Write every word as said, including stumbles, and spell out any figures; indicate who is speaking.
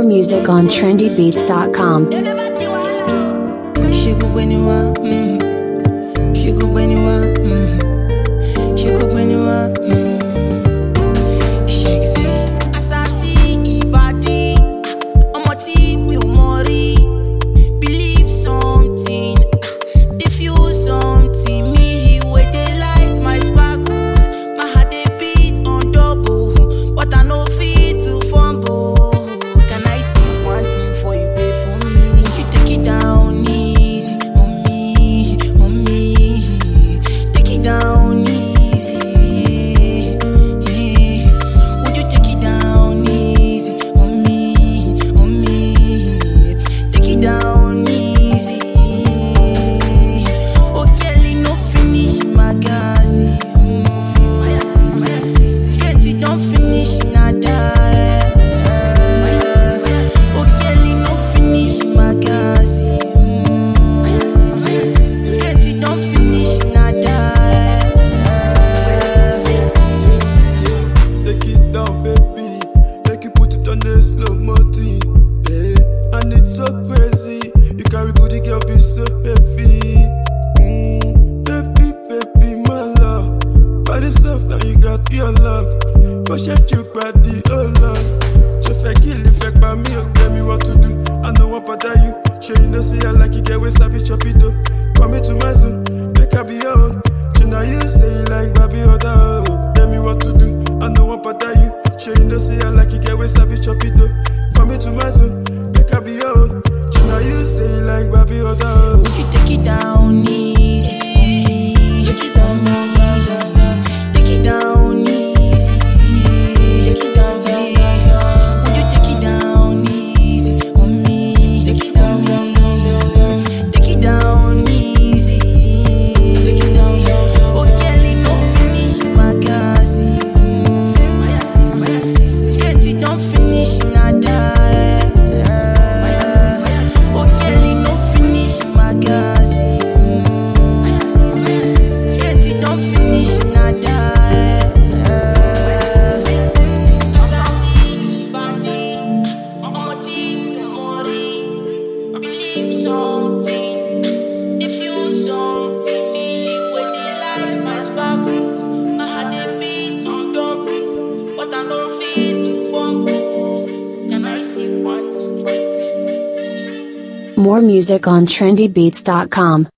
Speaker 1: music on trendy beats dot com.
Speaker 2: She cook when you want, mm. She cook when you want, mm. She cook when you want, mm. Sexy, assassin, body. I'm a team, you mori. Believe something, diffuse something. Me with the lights, my sparkles. My heart they beat on double, but I know fit to fumble. Can I see one thing for you, babe, for me? You take it down. Down easy. Would you take it down easy on me, on me? Take it down easy. Oh, Kelly, no finish my gas. Strength, it don't finish, nada. Oh, Kelly, no finish my gas. Strength, it don't finish, nada.
Speaker 3: So crazy, you carry booty, girl, be so heavy. Mm, baby, baby, my love. Find yourself, now you got your luck. For shape you body, oh Lord. She fake kill, fake by me, oh, tell me what to do. I know what bother you. Sure you know, say I like you, get with sabi chopito. Come into my zone, make I be your own. You know you say you like baby, other. Oh, tell me what to do. I know what bother you. Sure you know, say I like you, get with sabi chopito. Come into my zone. I be your own. You know you say you like baby other.
Speaker 2: Would you take it down easy on me? Take it down easy. Take it down easy. Take it down easy. Would you take it down easy on me? Take it down easy. Take it down easy. Take it down easy. Oh, Kelly, no finish my gas. Strength, it don't finish, nada.
Speaker 1: More music on trendy beats dot com.